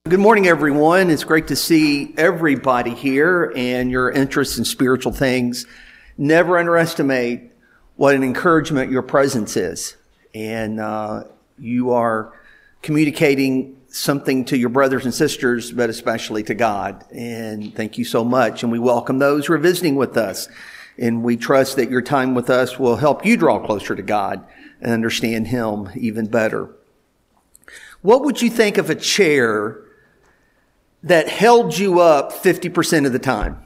Good morning, everyone. It's great to see everybody here and your interest in spiritual things. Never underestimate what an encouragement your presence is. And you are communicating something to your brothers and sisters, but especially to God. And thank you so much. And we welcome those who are visiting with us. And we trust that your time with us will help you draw closer to God and understand Him even better. What would you think of a chair that held you up 50% of the time?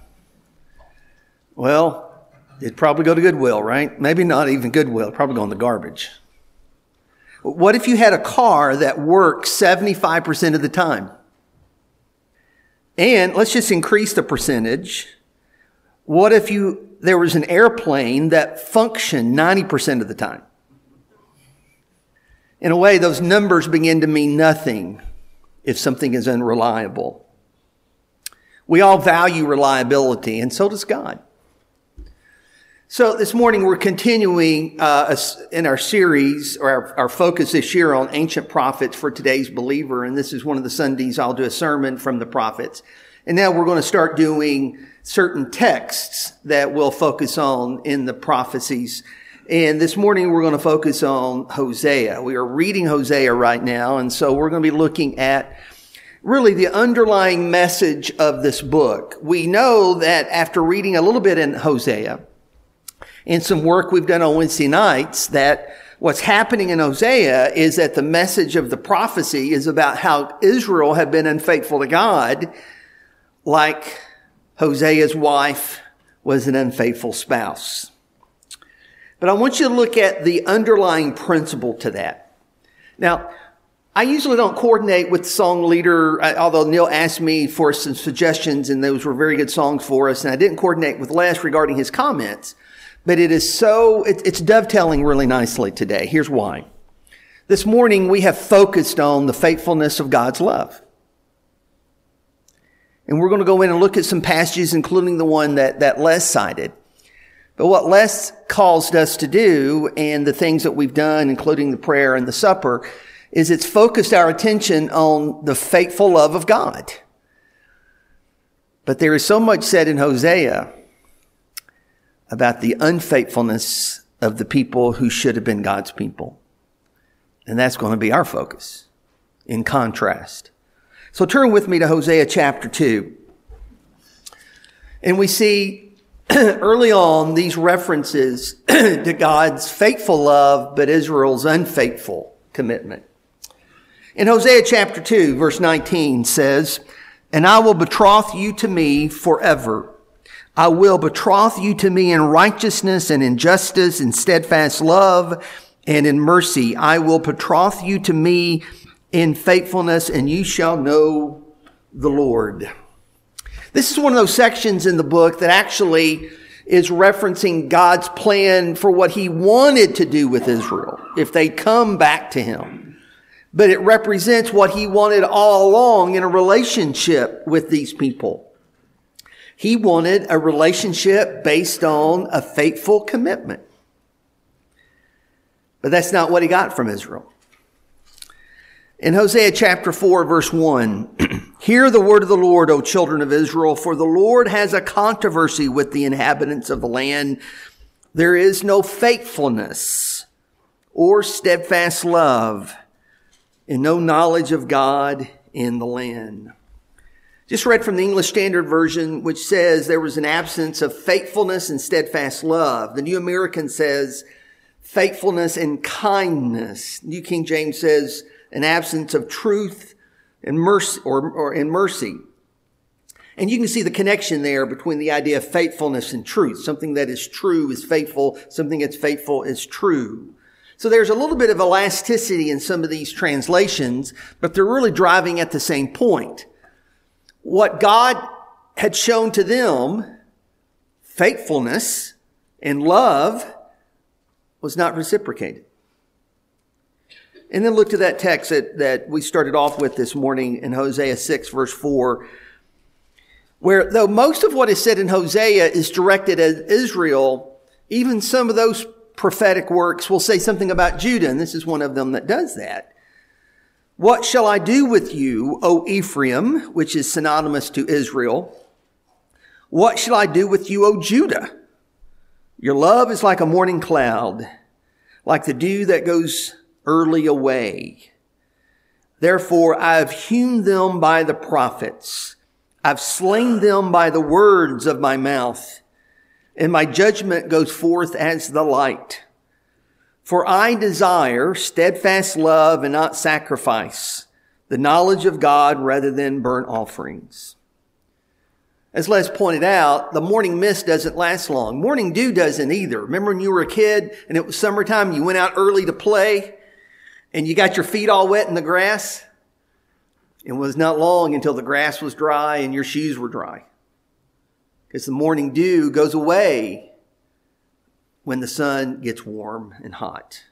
Well, it'd probably go to Goodwill, right? Maybe not even Goodwill, it'd probably go in the garbage. What if you had a car that worked 75% of the time? And let's just increase the percentage. What if there was an airplane that functioned 90% of the time? In a way, those numbers begin to mean nothing if something is unreliable. We all value reliability, and so does God. So this morning we're continuing in our series, or our focus this year on ancient prophets for today's believer. And this is one of the Sundays I'll do a sermon from the prophets. And now we're going to start doing certain texts that we'll focus on in the prophecies. And this morning we're going to focus on Hosea. We are reading Hosea right now, and so we're going to be looking at really the underlying message of this book. We know that after reading a little bit in Hosea and some work we've done on Wednesday nights, that what's happening in Hosea is that the message of the prophecy is about how Israel had been unfaithful to God, like Hosea's wife was an unfaithful spouse. But I want you to look at the underlying principle to that. Now, I usually don't coordinate with the song leader, although Neil asked me for some suggestions, and those were very good songs for us. And I didn't coordinate with Les regarding his comments, but it's dovetailing really nicely today. Here's why. This morning, we have focused on the faithfulness of God's love. And we're going to go in and look at some passages, including the one that Les cited. But what Les caused us to do, and the things that we've done, including the prayer and the supper, is it's focused our attention on the faithful love of God. But there is so much said in Hosea about the unfaithfulness of the people who should have been God's people. And that's going to be our focus, in contrast. So turn with me to Hosea chapter 2. And we see early on these references to God's faithful love, but Israel's unfaithful commitment. In Hosea chapter 2, verse 19 says, "And I will betroth you to me forever. I will betroth you to me in righteousness and in justice, in steadfast love and in mercy. I will betroth you to me in faithfulness, and you shall know the Lord." This is one of those sections in the book that actually is referencing God's plan for what He wanted to do with Israel if they come back to Him. But it represents what He wanted all along in a relationship with these people. He wanted a relationship based on a faithful commitment. But that's not what He got from Israel. In Hosea chapter 4, verse 1, "Hear the word of the Lord, O children of Israel, for the Lord has a controversy with the inhabitants of the land. There is no faithfulness or steadfast love, and no knowledge of God in the land." Just read from the English Standard Version, which says there was an absence of faithfulness and steadfast love. The New American says faithfulness and kindness. New King James says an absence of truth and mercy, or in mercy. And you can see the connection there between the idea of faithfulness and truth. Something that is true is faithful. Something that's faithful is true. So there's a little bit of elasticity in some of these translations, but they're really driving at the same point. What God had shown to them, faithfulness and love, was not reciprocated. And then look to that text that we started off with this morning in Hosea 6, verse 4, where though most of what is said in Hosea is directed at Israel, even some of those prophetic works will say something about Judah, and this is one of them that does that. What shall I do with you, O Ephraim, which is synonymous to Israel? What shall I do with you, O Judah? Your love is like a morning cloud, like the dew that goes early away. Therefore, I have hewn them by the prophets. I've slain them by the words of my mouth, and my judgment goes forth as the light. For I desire steadfast love and not sacrifice, the knowledge of God rather than burnt offerings. As Les pointed out, the morning mist doesn't last long. Morning dew doesn't either. Remember when you were a kid and it was summertime, you went out early to play and you got your feet all wet in the grass? It was not long until the grass was dry and your shoes were dry. Because the morning dew goes away when the sun gets warm and hot.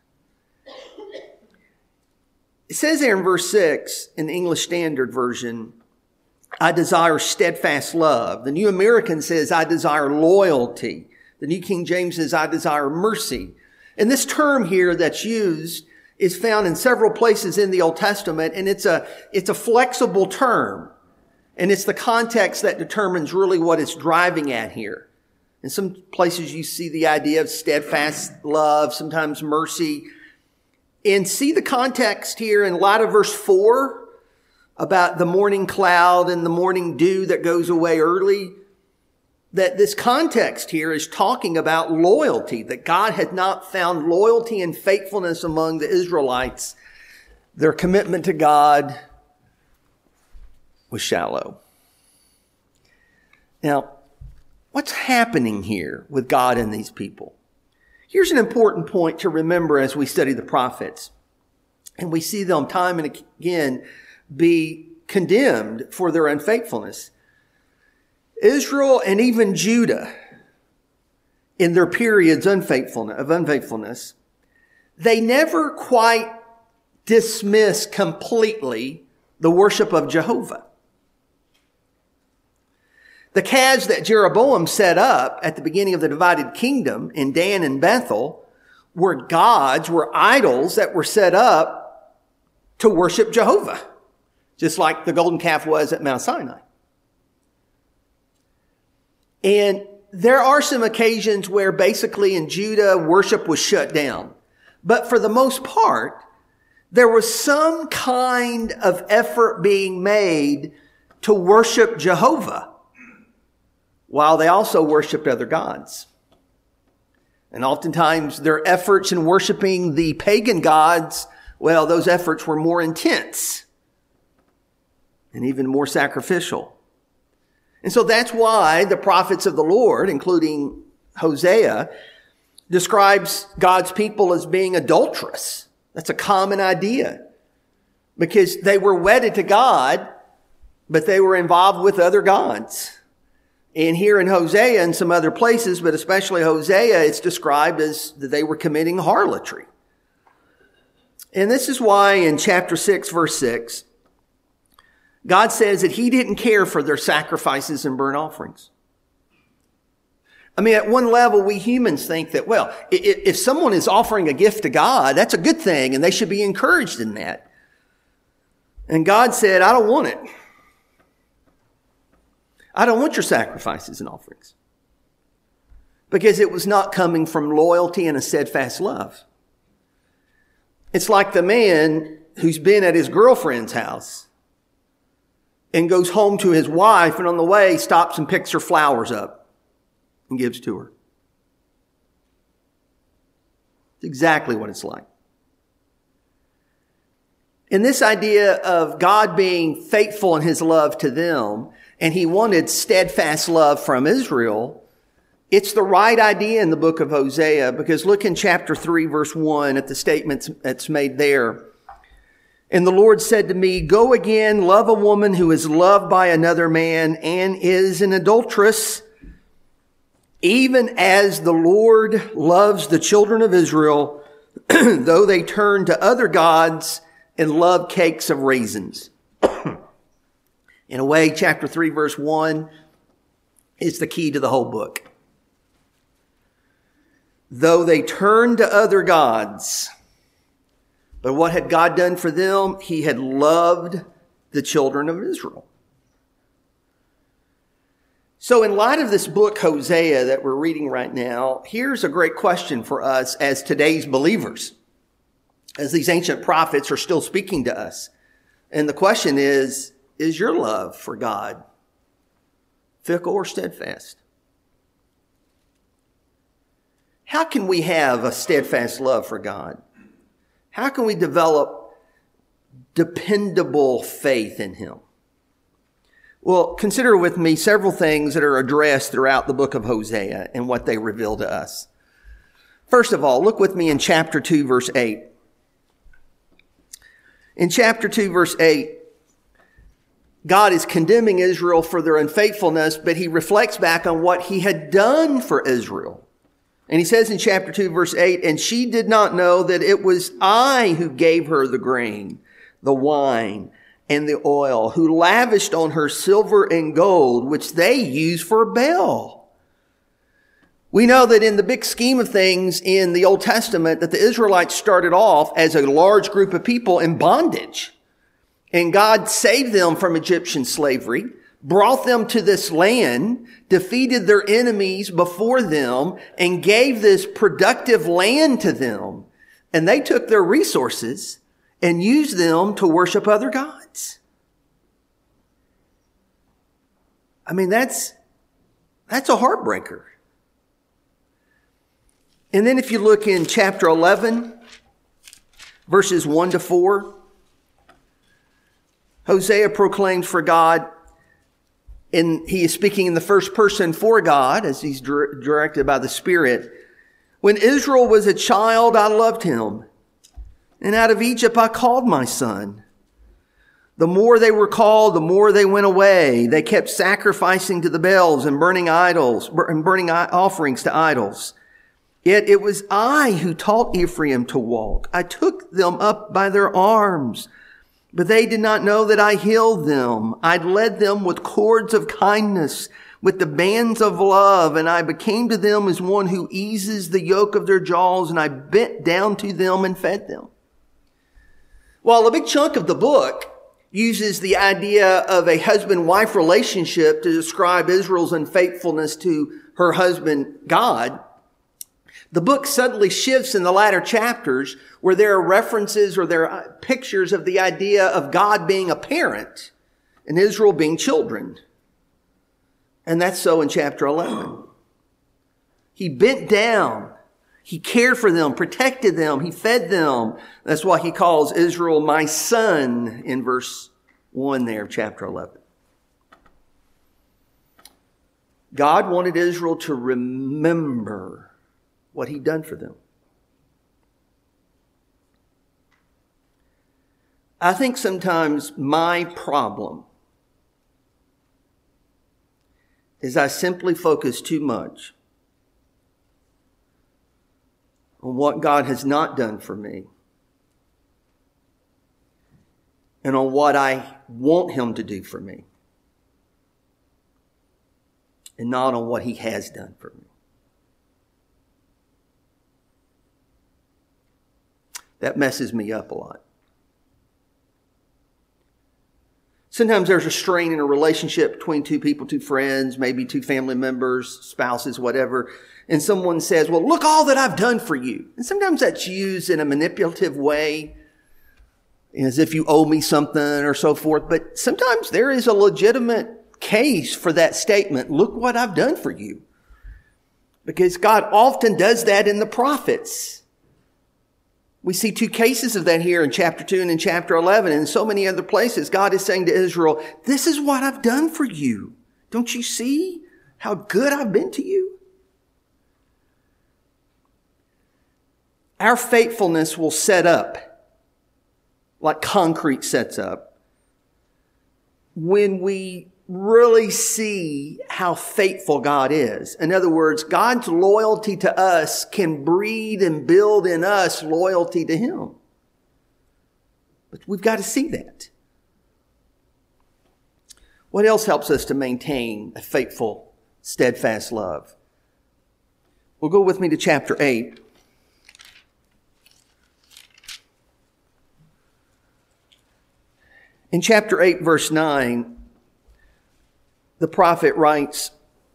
It says there in verse 6 in the English Standard Version, I desire steadfast love. The New American says, I desire loyalty. The New King James says, I desire mercy. And this term here that's used is found in several places in the Old Testament, and it's a flexible term. And it's the context that determines really what it's driving at here. In some places you see the idea of steadfast love, sometimes mercy. And see the context here in light of verse 4 about the morning cloud and the morning dew that goes away early. That this context here is talking about loyalty, that God had not found loyalty and faithfulness among the Israelites. Their commitment to God was shallow. Now, what's happening here with God and these people? Here's an important point to remember as we study the prophets. And we see them time and again be condemned for their unfaithfulness. Israel and even Judah, in their periods of unfaithfulness, they never quite dismiss completely the worship of Jehovah. The calves that Jeroboam set up at the beginning of the divided kingdom in Dan and Bethel were idols that were set up to worship Jehovah, just like the golden calf was at Mount Sinai. And there are some occasions where basically in Judah, worship was shut down. But for the most part, there was some kind of effort being made to worship Jehovah, while they also worshiped other gods. And oftentimes their efforts in worshiping the pagan gods, well, those efforts were more intense and even more sacrificial. And so that's why the prophets of the Lord, including Hosea, describes God's people as being adulterous. That's a common idea because they were wedded to God, but they were involved with other gods. And here in Hosea and some other places, but especially Hosea, it's described as that they were committing harlotry. And this is why in chapter 6, verse 6, God says that he didn't care for their sacrifices and burnt offerings. I mean, at one level, we humans think that, well, if someone is offering a gift to God, that's a good thing, and they should be encouraged in that. And God said, I don't want it. I don't want your sacrifices and offerings. Because it was not coming from loyalty and a steadfast love. It's like the man who's been at his girlfriend's house and goes home to his wife and on the way stops and picks her flowers up and gives to her. It's exactly what it's like. And this idea of God being faithful in his love to them, and he wanted steadfast love from Israel, it's the right idea in the book of Hosea, because look in chapter 3, verse 1 at the statement that's made there. And the Lord said to me, go again, love a woman who is loved by another man and is an adulteress, even as the Lord loves the children of Israel, though they turn to other gods and love cakes of raisins. In a way, chapter 3, verse 1 is the key to the whole book. Though they turn to other gods, But what had God done for them? He had loved the children of Israel. So in light of this book, Hosea, that we're reading right now, here's a great question for us as today's believers, as these ancient prophets are still speaking to us. And the question is your love for God fickle or steadfast? How can we have a steadfast love for God? How can we develop dependable faith in Him? Well, consider with me several things that are addressed throughout the book of Hosea and what they reveal to us. First of all, look with me in chapter 2, verse 8. In chapter 2, verse 8, God is condemning Israel for their unfaithfulness, but He reflects back on what He had done for Israel. And He says in chapter 2, verse 8, "And she did not know that it was I who gave her the grain, the wine, and the oil, who lavished on her silver and gold, which they used for Baal." We know that in the big scheme of things in the Old Testament, that the Israelites started off as a large group of people in bondage. And God saved them from Egyptian slavery, brought them to this land, defeated their enemies before them, and gave this productive land to them. And they took their resources and used them to worship other gods. I mean, that's a heartbreaker. And then if you look in chapter 11, verses 1 to 4, Hosea proclaims for God, and he is speaking in the first person for God as he's directed by the Spirit. "When Israel was a child, I loved him, and out of Egypt I called my son. The more they were called, the more they went away. They kept sacrificing to the Baals and burning offerings to idols. Yet it was I who taught Ephraim to walk. I took them up by their arms, but they did not know that I healed them. I led them with cords of kindness, with the bands of love, and I became to them as one who eases the yoke of their jaws, and I bent down to them and fed them." While a big chunk of the book uses the idea of a husband-wife relationship to describe Israel's unfaithfulness to her husband, God, the book suddenly shifts in the latter chapters where there are references or there are pictures of the idea of God being a parent and Israel being children. And that's so in chapter 11. He bent down. He cared for them, protected them. He fed them. That's why he calls Israel my son in verse 1 there of chapter 11. God wanted Israel to remember what He'd done for them. I think sometimes my problem is I simply focus too much on what God has not done for me and on what I want Him to do for me and not on what He has done for me. That messes me up a lot. Sometimes there's a strain in a relationship between two people, two friends, maybe two family members, spouses, whatever. And someone says, "Well, look all that I've done for you." And sometimes that's used in a manipulative way, as if you owe me something or so forth. But sometimes there is a legitimate case for that statement. Look what I've done for you. Because God often does that in the prophets. We see two cases of that here in chapter 2 and in chapter 11 and in so many other places. God is saying to Israel, this is what I've done for you. Don't you see how good I've been to you? Our faithfulness will set up like concrete sets up when we really see how faithful God is. In other words, God's loyalty to us can breed and build in us loyalty to Him. But we've got to see that. What else helps us to maintain a faithful, steadfast love? Well, go with me to chapter 8. In chapter 8, verse 9, the prophet writes,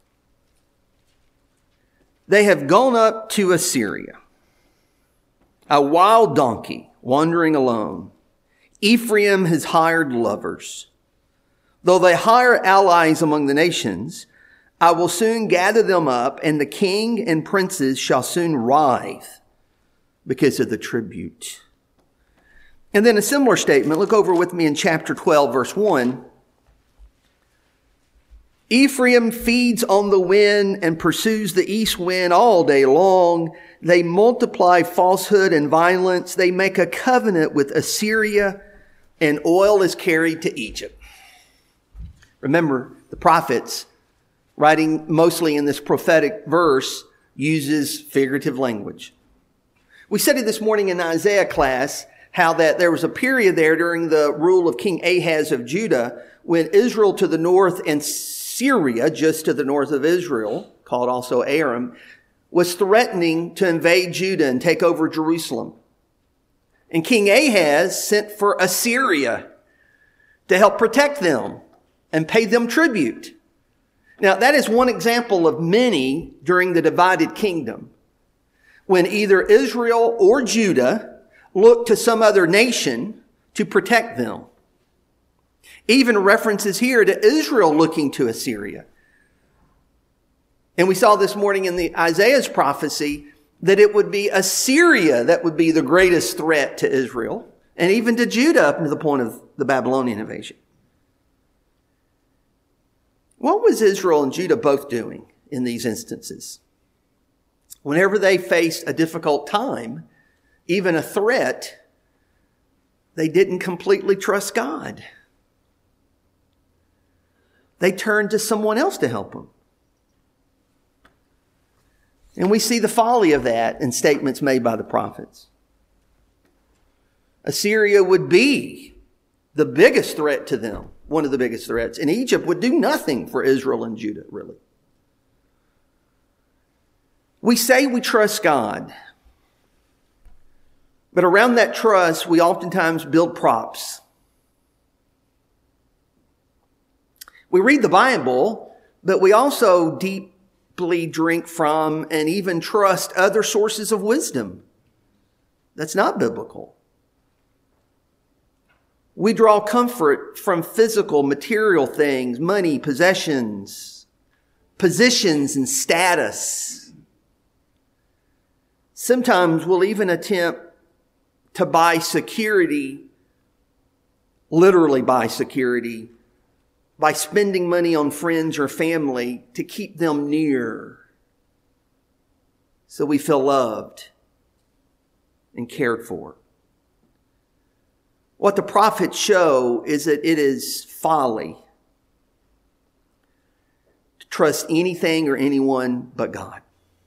"They have gone up to Assyria, a wild donkey wandering alone. Ephraim has hired lovers. Though they hire allies among the nations, I will soon gather them up, and the king and princes shall soon writhe because of the tribute." And then a similar statement, look over with me in chapter 12, verse 1. "Ephraim feeds on the wind and pursues the east wind all day long. They multiply falsehood and violence. They make a covenant with Assyria, and oil is carried to Egypt." Remember, the prophets, writing mostly in this prophetic verse, uses figurative language. We studied this morning in Isaiah class how that there was a period there during the rule of King Ahaz of Judah when Israel to the north and Syria, just to the north of Israel, called also Aram, was threatening to invade Judah and take over Jerusalem. And King Ahaz sent for Assyria to help protect them and pay them tribute. Now, that is one example of many during the divided kingdom, when either Israel or Judah looked to some other nation to protect them. Even references here to Israel looking to Assyria. And we saw this morning in the Isaiah's prophecy that it would be Assyria that would be the greatest threat to Israel and even to Judah up to the point of the Babylonian invasion. What was Israel and Judah both doing in these instances? Whenever they faced a difficult time, even a threat, they didn't completely trust God. They turned to someone else to help them. And we see the folly of that in statements made by the prophets. Assyria would be the biggest threat to them, one of the biggest threats. And Egypt would do nothing for Israel and Judah, really. We say we trust God. But around that trust, we oftentimes build props. We read the Bible, but we also deeply drink from and even trust other sources of wisdom. That's not biblical. We draw comfort from physical, material things, money, possessions, positions, and status. Sometimes we'll even attempt to buy security, literally buy security, by spending money on friends or family to keep them near so we feel loved and cared for. What the prophets show is that it is folly to trust anything or anyone but God.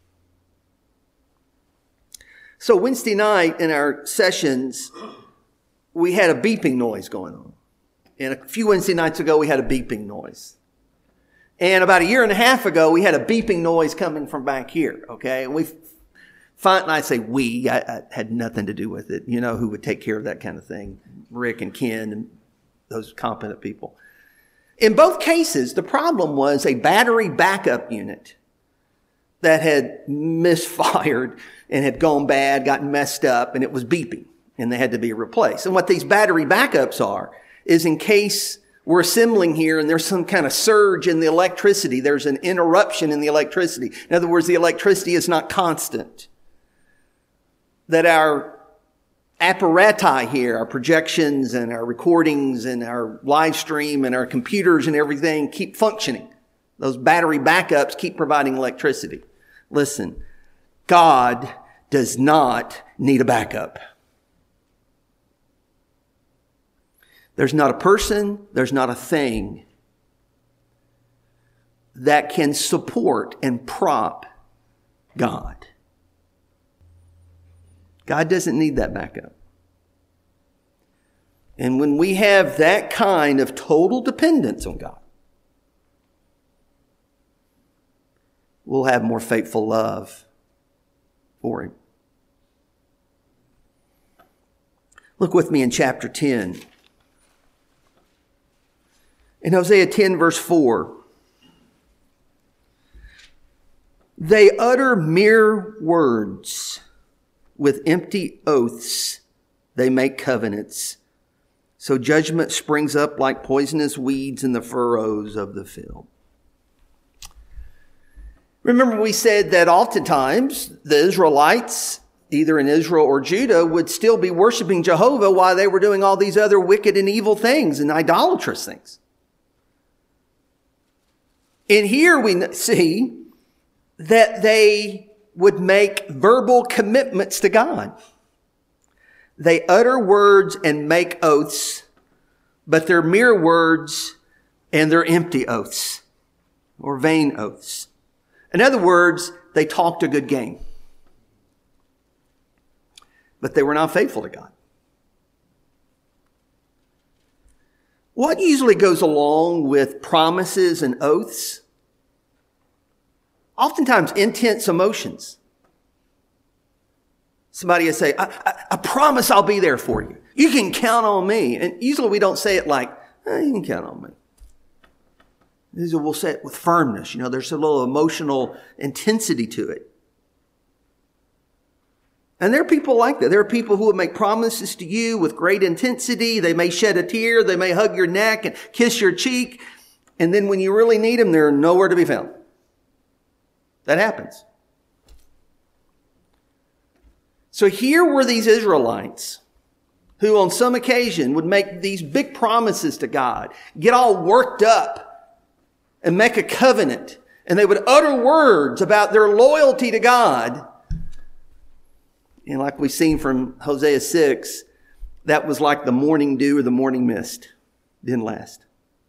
So Wednesday night in our sessions, we had a beeping noise going on. And a few Wednesday nights ago, we had a beeping noise. And about a year and a half ago, we had a beeping noise coming from back here, okay? And I say we, I had nothing to do with it. You know who would take care of that kind of thing. Rick and Ken and those competent people. In both cases, the problem was a battery backup unit that had misfired and had gone bad, gotten messed up, and it was beeping, and they had to be replaced. And what these battery backups are is in case we're assembling here and there's some kind of surge in the electricity, there's an interruption in the electricity. In other words, the electricity is not constant. That our apparati here, our projections and our recordings and our live stream and our computers and everything keep functioning. Those battery backups keep providing electricity. Listen, God does not need a backup. There's not a person, there's not a thing that can support and prop God. God doesn't need that backup. And when we have that kind of total dependence on God, we'll have more faithful love for Him. Look with me in chapter 10. In Hosea 10, verse 4, they utter mere words. With empty oaths, they make covenants. So judgment springs up like poisonous weeds in the furrows of the field. Remember, we said that oftentimes the Israelites, either in Israel or Judah, would still be worshiping Jehovah while they were doing all these other wicked and evil things and idolatrous things. And here we see that they would make verbal commitments to God. They utter words and make oaths, but they're mere words and they're empty oaths or vain oaths. In other words, they talked a good game, but they were not faithful to God. What usually goes along with promises and oaths? Oftentimes intense emotions. Somebody will say, I promise I'll be there for you. You can count on me. And usually we don't say it like, you can count on me. We'll say it with firmness. There's a little emotional intensity to it. And there are people like that. There are people who will make promises to you with great intensity. They may shed a tear. They may hug your neck and kiss your cheek. And then when you really need them, they're nowhere to be found. That happens. So here were these Israelites who on some occasion would make these big promises to God, get all worked up and make a covenant. And they would utter words about their loyalty to God. And like we've seen from Hosea 6, that was like the morning dew or the morning mist. Didn't last.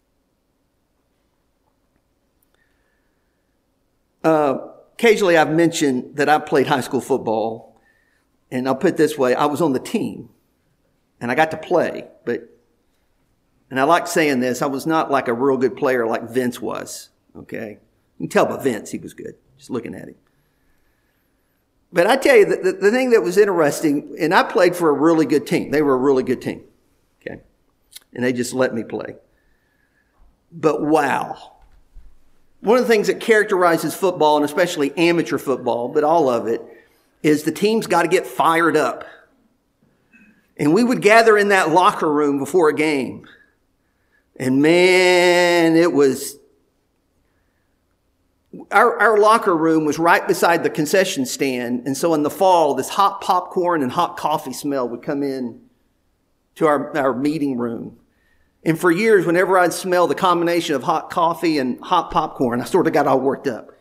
Occasionally I've mentioned that I played high school football. And I'll put it this way, I was on the team. And I got to play. And I like saying this, I was not like a real good player like Vince was. Okay? You can tell by Vince he was good, just looking at him. But I tell you, the thing that was interesting, and I played for a really good team. They were a really good team. Okay? And they just let me play. But wow. One of the things that characterizes football, and especially amateur football, but all of it, is the team's got to get fired up. And we would gather in that locker room before a game. And man, it was... Our locker room was right beside the concession stand. And so in the fall, this hot popcorn and hot coffee smell would come in to our meeting room. And for years, whenever I'd smell the combination of hot coffee and hot popcorn, I sort of got all worked up.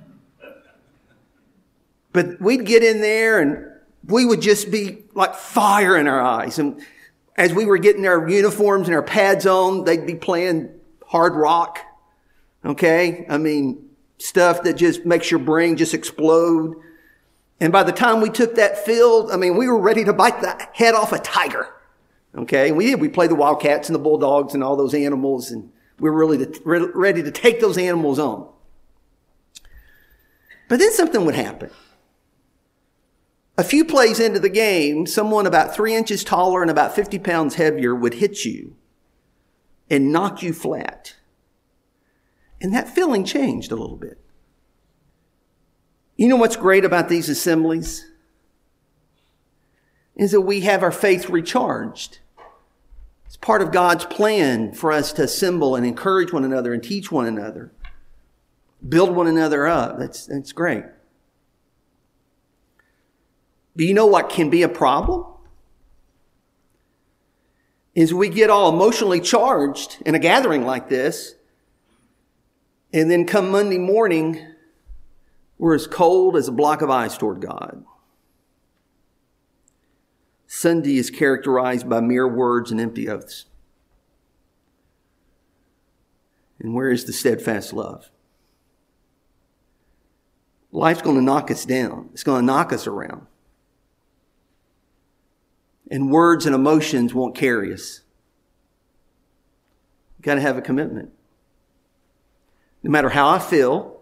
But we'd get in there and we would just be like fire in our eyes. And as we were getting our uniforms and our pads on, they'd be playing hard rock. Okay? I mean, stuff that just makes your brain just explode. And by the time we took that field, we were ready to bite the head off a tiger. Okay? And we did. We played the Wildcats and the Bulldogs and all those animals. And we were really ready to take those animals on. But then something would happen. A few plays into the game, someone about 3 inches taller and about 50 pounds heavier would hit you and knock you flat. And that feeling changed a little bit. You know what's great about these assemblies? Is that we have our faith recharged. It's part of God's plan for us to assemble and encourage one another and teach one another. Build one another up. That's great. But you know what can be a problem? Is we get all emotionally charged in a gathering like this, and then come Monday morning, we're as cold as a block of ice toward God. Sunday is characterized by mere words and empty oaths. And where is the steadfast love? Life's going to knock us down. It's going to knock us around. And words and emotions won't carry us. You've got to have a commitment. No matter how I feel,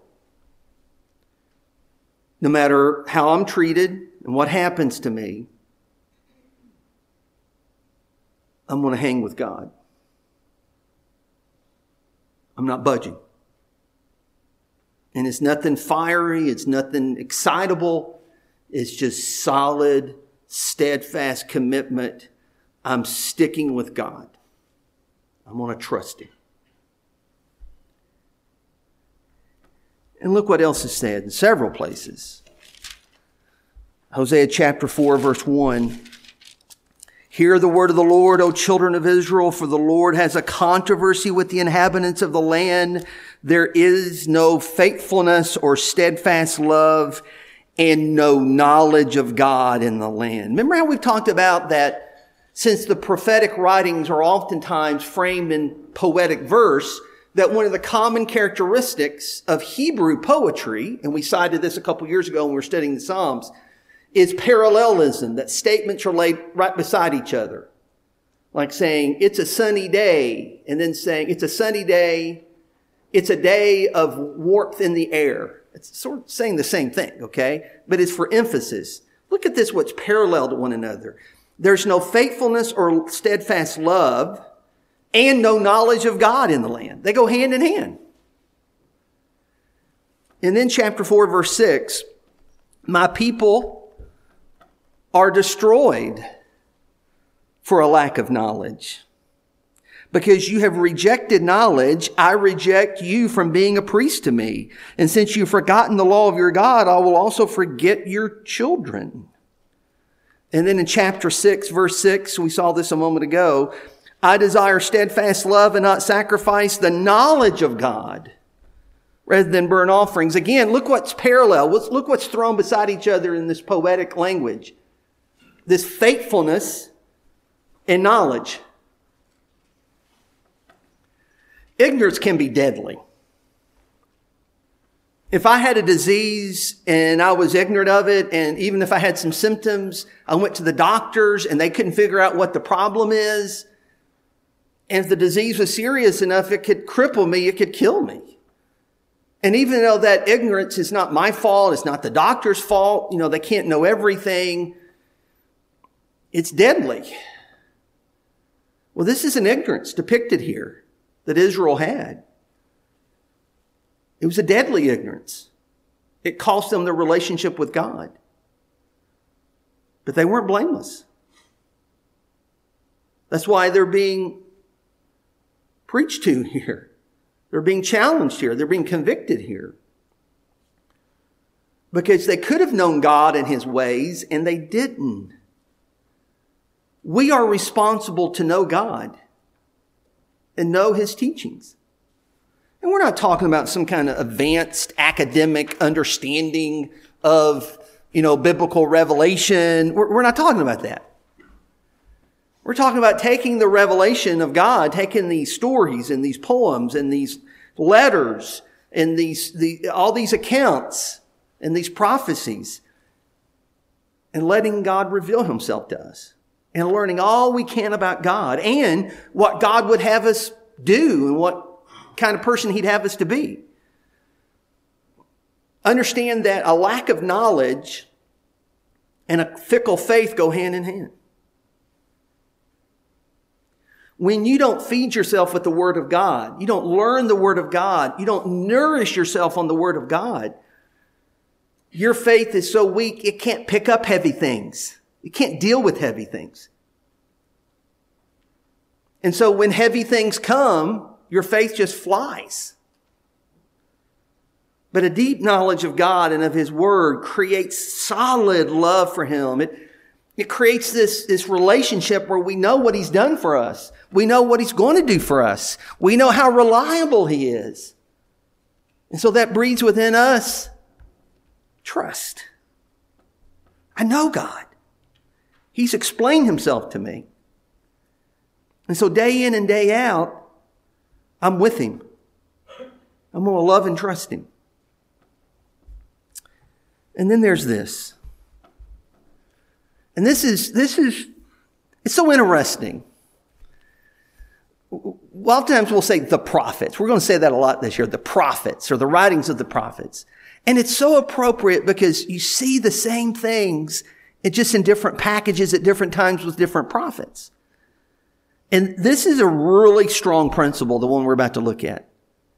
no matter how I'm treated and what happens to me, I'm going to hang with God. I'm not budging. And it's nothing fiery. It's nothing excitable. It's just solid, steadfast commitment. I'm sticking with God. I'm going to trust Him. And look what else is said in several places. Hosea chapter 4, verse 1. Hear the word of the Lord, O children of Israel, for the Lord has a controversy with the inhabitants of the land. There is no faithfulness or steadfast love and no knowledge of God in the land. Remember how we've talked about that since the prophetic writings are oftentimes framed in poetic verse, that one of the common characteristics of Hebrew poetry, and we cited this a couple years ago when we were studying the Psalms, is parallelism, that statements are laid right beside each other. Like saying, it's a sunny day, and then saying, it's a sunny day, it's a day of warmth in the air. It's sort of saying the same thing, okay? But it's for emphasis. Look at this, what's parallel to one another. There's no faithfulness or steadfast love and no knowledge of God in the land. They go hand in hand. And then chapter 4, verse 6, my people are destroyed for a lack of knowledge. Because you have rejected knowledge, I reject you from being a priest to me. And since you've forgotten the law of your God, I will also forget your children. And then in chapter 6, verse 6, we saw this a moment ago, I desire steadfast love and not sacrifice, the knowledge of God rather than burnt offerings. Again, look what's parallel. Look what's thrown beside each other in this poetic language. This faithfulness and knowledge. Ignorance can be deadly. If I had a disease and I was ignorant of it, and even if I had some symptoms, I went to the doctors and they couldn't figure out what the problem is. And if the disease was serious enough, it could cripple me, it could kill me. And even though that ignorance is not my fault, it's not the doctor's fault, they can't know everything, it's deadly. Well, this is an ignorance depicted here that Israel had. It was a deadly ignorance. It cost them their relationship with God. But they weren't blameless. That's why they're being preached to here. They're being challenged here. They're being convicted here. Because they could have known God and His ways, and they didn't. We are responsible to know God and know His teachings. And we're not talking about some kind of advanced academic understanding of, biblical revelation. We're not talking about that. We're talking about taking the revelation of God, taking these stories and these poems and these letters and all these accounts and these prophecies and letting God reveal Himself to us and learning all we can about God and what God would have us do and what kind of person He'd have us to be. Understand that a lack of knowledge and a fickle faith go hand in hand. When you don't feed yourself with the Word of God, you don't learn the Word of God, you don't nourish yourself on the Word of God, your faith is so weak it can't pick up heavy things. It can't deal with heavy things. And so when heavy things come, your faith just flies. But a deep knowledge of God and of His Word creates solid love for Him. It creates this relationship where we know what He's done for us. We know what He's going to do for us. We know how reliable He is. And so that breeds within us trust. I know God. He's explained Himself to me. And so day in and day out, I'm with Him. I'm going to love and trust Him. And then there's this. And this is, it's so interesting. Oftentimes we'll say the prophets. We're going to say that a lot this year. The prophets, or the writings of the prophets. And it's so appropriate because you see the same things, just in different packages at different times with different prophets. And this is a really strong principle, the one we're about to look at.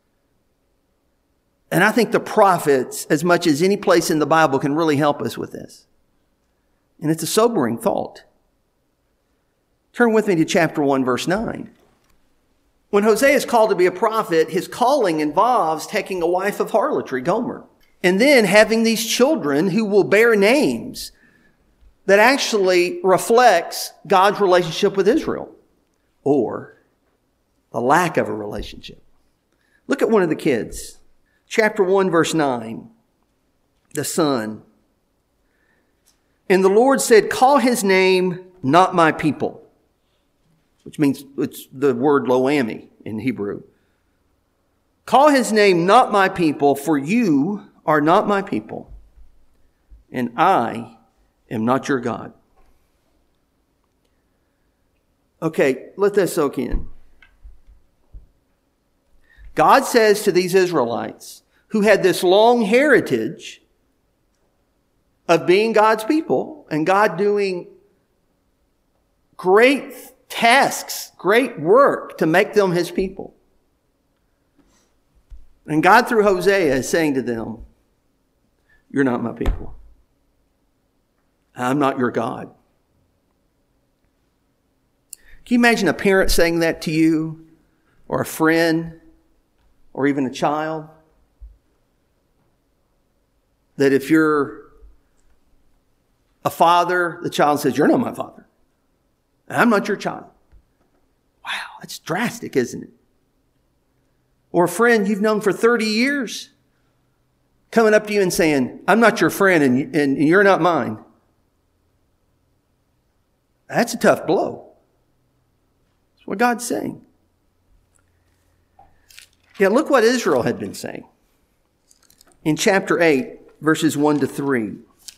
And I think the prophets, as much as any place in the Bible, can really help us with this. And it's a sobering thought. Turn with me to chapter 1, verse 9. When Hosea is called to be a prophet, his calling involves taking a wife of harlotry, Gomer, and then having these children who will bear names that actually reflects God's relationship with Israel, or the lack of a relationship. Look at one of the kids. Chapter 1, verse 9. The son. And the Lord said, call his name, not my people. Which means it's the word lo-ami in Hebrew. Call his name, not my people, for you are not my people, and I am not your God. Okay, let that soak in. God says to these Israelites, who had this long heritage of being God's people, and God doing great tasks, great work to make them his people. And God, through Hosea, is saying to them, you're not my people. I'm not your God. Can you imagine a parent saying that to you, or a friend, or even a child? That if you're a father, the child says, you're not my father. I'm not your child. Wow, that's drastic, isn't it? Or a friend you've known for 30 years coming up to you and saying, I'm not your friend and you're not mine. That's a tough blow. That's what God's saying. Yeah, look what Israel had been saying. In chapter 8, verses 1 to 3.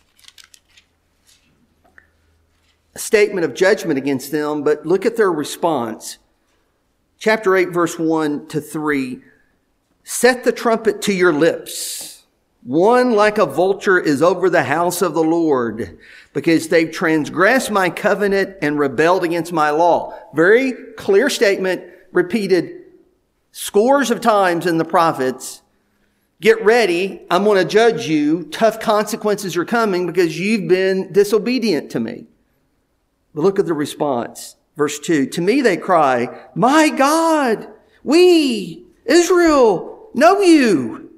A statement of judgment against them, but look at their response. Chapter 8, verse 1 to 3. Set the trumpet to your lips. One like a vulture is over the house of the Lord, because they've transgressed my covenant and rebelled against my law. Very clear statement, repeated scores of times in the prophets. Get ready. I'm going to judge you. Tough consequences are coming because you've been disobedient to me. But look at the response. Verse 2. To me they cry, my God, we, Israel, know you.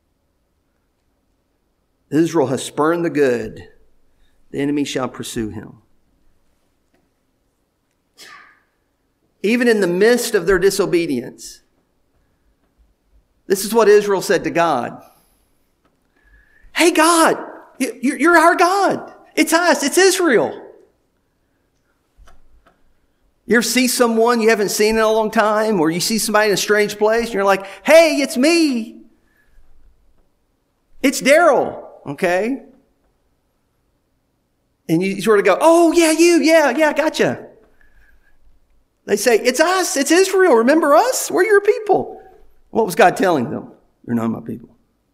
Israel has spurned the good. The enemy shall pursue him. Even in the midst of their disobedience, this is what Israel said to God. Hey God, you're our God. It's us. It's Israel. You ever see someone you haven't seen in a long time, or you see somebody in a strange place and you're like, hey, it's me. It's Daryl. Okay. And you sort of go, oh yeah, you, yeah, gotcha. They say, it's us. It's Israel. Remember us? We're your people. What was God telling them? You're not my people.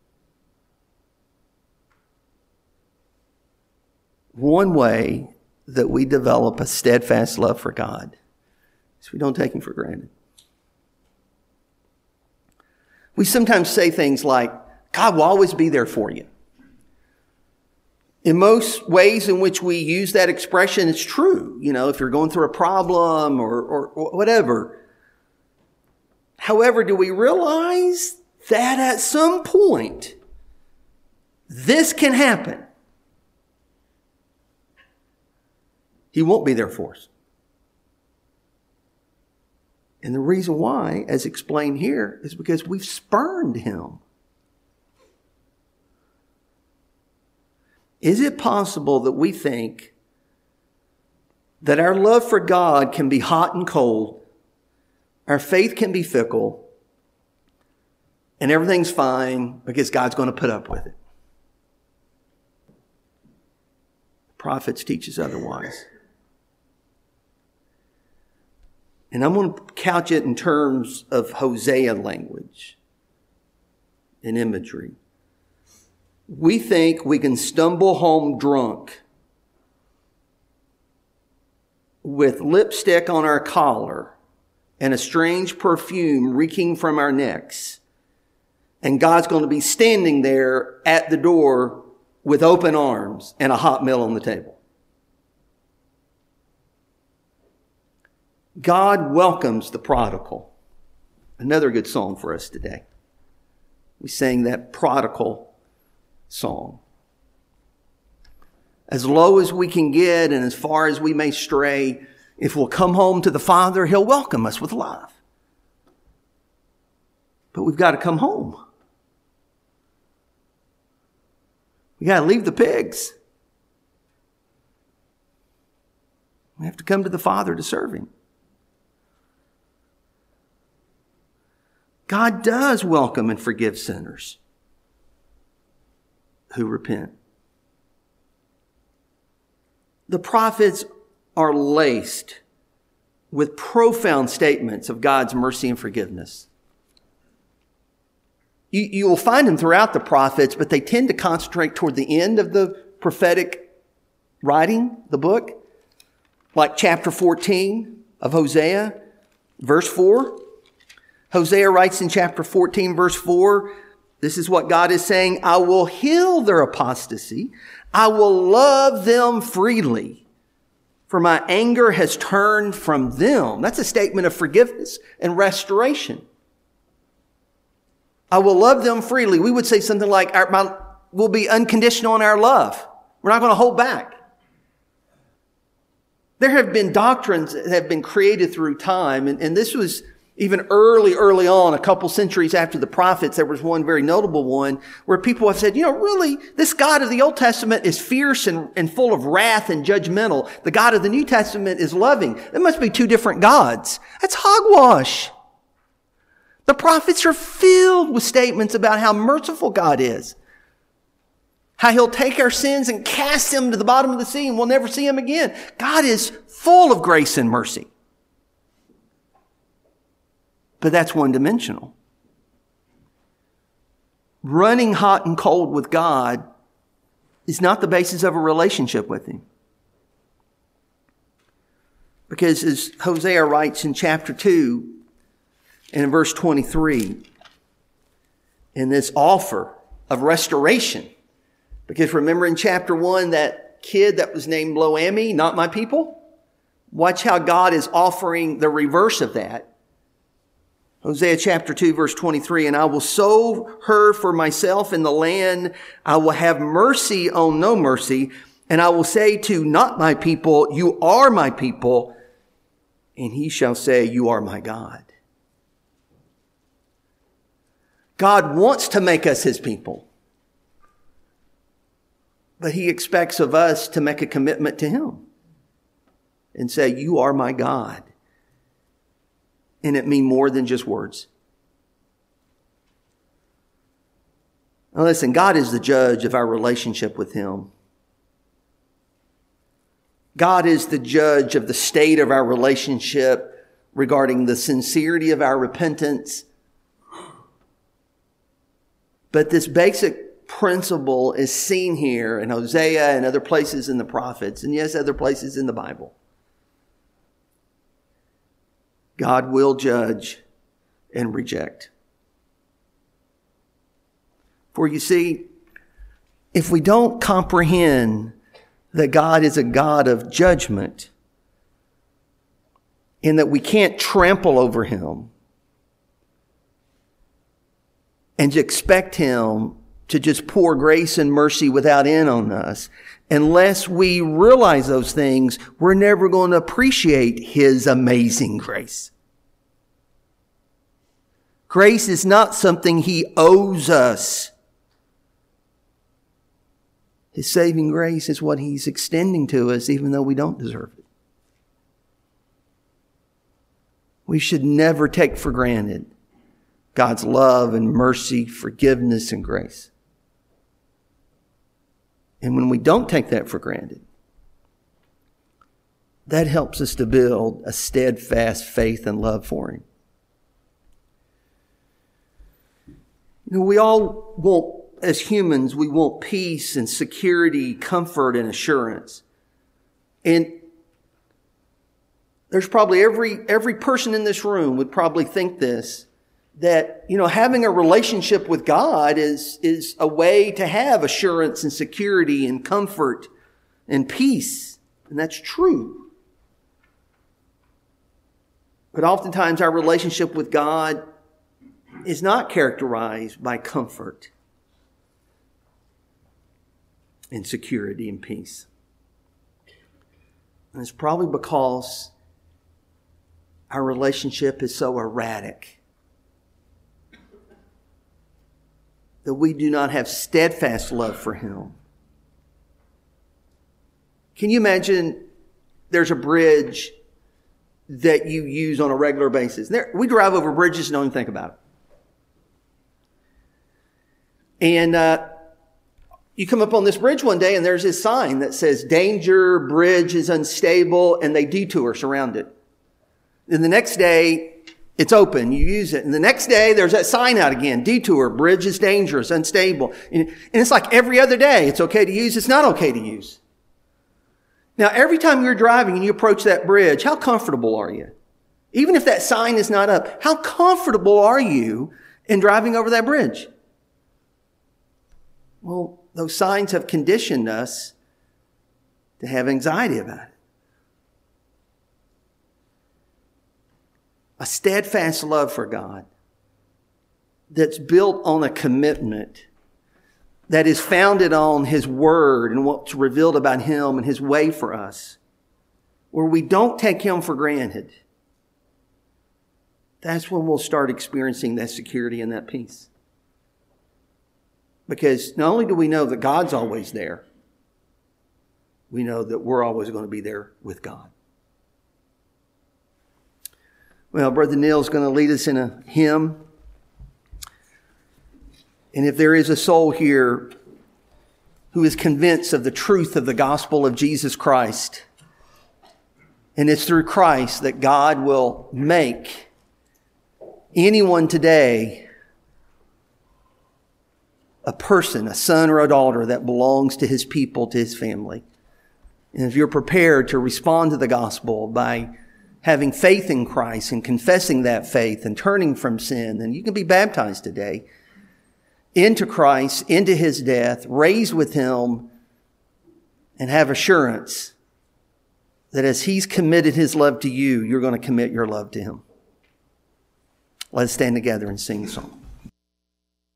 One way that we develop a steadfast love for God is we don't take him for granted. We sometimes say things like, God will always be there for you. In most ways in which we use that expression, it's true. You know, if you're going through a problem or whatever. However, do we realize that at some point, this can happen? He won't be there for us. And the reason why, as explained here, is because we've spurned him. Is it possible that we think that our love for God can be hot and cold, our faith can be fickle, and everything's fine because God's going to put up with it? The prophets teach us otherwise. And I'm going to couch it in terms of Hosea language and imagery. We think we can stumble home drunk with lipstick on our collar and a strange perfume reeking from our necks And God's going to be standing there at the door with open arms and a hot meal on the table. God welcomes the prodigal. Another good song for us today. We sang that prodigal song. As low as we can get and as far as we may stray, if we'll come home to the Father, He'll welcome us with love. But we've got to come home. We got to leave the pigs. We have to come to the Father to serve Him. God does welcome and forgive sinners who repent. The prophets are laced with profound statements of God's mercy and forgiveness. You will find them throughout the prophets, but they tend to concentrate toward the end of the prophetic writing, the book, like chapter 14 of Hosea, verse 4. Hosea writes in chapter 14, verse 4, this is what God is saying, I will heal their apostasy. I will love them freely, for my anger has turned from them. That's a statement of forgiveness and restoration. I will love them freely. We would say something like, we'll be unconditional in our love. We're not going to hold back. There have been doctrines that have been created through time, and this was even early on, a couple centuries after the prophets, there was one very notable one where people have said, really, this God of the Old Testament is fierce and full of wrath and judgmental. The God of the New Testament is loving. There must be two different gods. That's hogwash. The prophets are filled with statements about how merciful God is. How He'll take our sins and cast them to the bottom of the sea and we'll never see Him again. God is full of grace and mercy. But that's one-dimensional. Running hot and cold with God is not the basis of a relationship with Him. Because as Hosea writes in chapter 2 and in verse 23, in this offer of restoration, because remember in chapter 1, that kid that was named Lo-Ammi, not my people? Watch how God is offering the reverse of that. Hosea chapter 2 verse 23, and I will sow her for myself in the land. I will have mercy on no mercy. And I will say to not my people, you are my people. And he shall say, you are my God. God wants to make us His people. But He expects of us to make a commitment to Him. And say, you are my God. And it mean more than just words. Now listen, God is the judge of our relationship with Him. God is the judge of the state of our relationship regarding the sincerity of our repentance. But this basic principle is seen here in Hosea and other places in the prophets, and yes, other places in the Bible. God will judge and reject. For you see, if we don't comprehend that God is a God of judgment and that we can't trample over Him and expect Him to just pour grace and mercy without end on us, unless we realize those things, we're never going to appreciate His amazing grace. Grace is not something He owes us. His saving grace is what He's extending to us, even though we don't deserve it. We should never take for granted God's love and mercy, forgiveness and grace. And when we don't take that for granted, that helps us to build a steadfast faith and love for Him. We all want, as humans, we want peace and security, comfort and assurance. And there's probably every person in this room would probably think this, that, having a relationship with God is a way to have assurance and security and comfort and peace. And that's true. But oftentimes our relationship with God is not characterized by comfort and security and peace. And it's probably because our relationship is so erratic that we do not have steadfast love for Him. Can you imagine there's a bridge that you use on a regular basis? We drive over bridges and don't even think about it. And you come up on this bridge one day and there's this sign that says, "Danger, bridge is unstable," and they detour around it. And the next day, it's open, you use it. And the next day, there's that sign out again, "Detour, bridge is dangerous, unstable." And it's like every other day, it's okay to use, it's not okay to use. Now, every time you're driving and you approach that bridge, how comfortable are you? Even if that sign is not up, how comfortable are you in driving over that bridge? Well, those signs have conditioned us to have anxiety about it. A steadfast love for God that's built on a commitment that is founded on His Word and what's revealed about Him and His way for us, where we don't take Him for granted. That's when we'll start experiencing that security and that peace. Because not only do we know that God's always there, we know that we're always going to be there with God. Well, Brother Neil's going to lead us in a hymn. And if there is a soul here who is convinced of the truth of the gospel of Jesus Christ, and it's through Christ that God will make anyone today a person, a son or a daughter that belongs to His people, to His family. And if you're prepared to respond to the gospel by having faith in Christ and confessing that faith and turning from sin, then you can be baptized today into Christ, into His death, raised with Him, and have assurance that as He's committed His love to you, you're going to commit your love to Him. Let's stand together and sing a song.